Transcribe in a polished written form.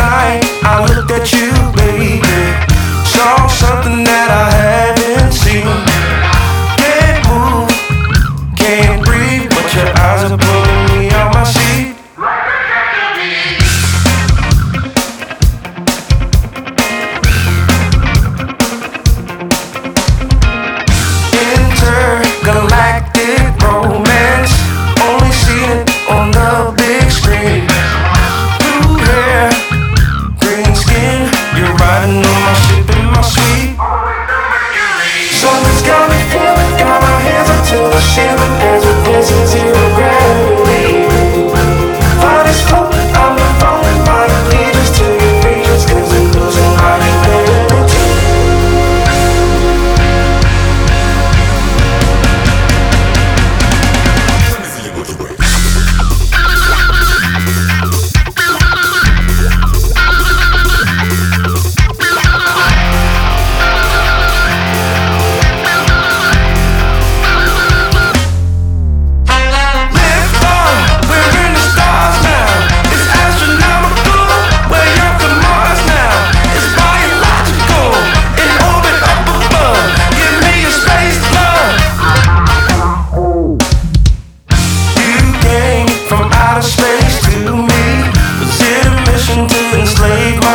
night I looked at you, baby. Saw something that I haven't seen. Can't move, can't breathe, but your eyes are pulling me out my seat. Intergalactic romance, only seen it on the big screen. Blue hair, green skin, you're riding on my ship in my suite. Something's got me feeling, got my hands up to the ceiling, as if this is zero gravity. Body's floating, I'm falling by your leaders to your regions, cause I'm losing my humanity. Space to me, was it a mission to enslave my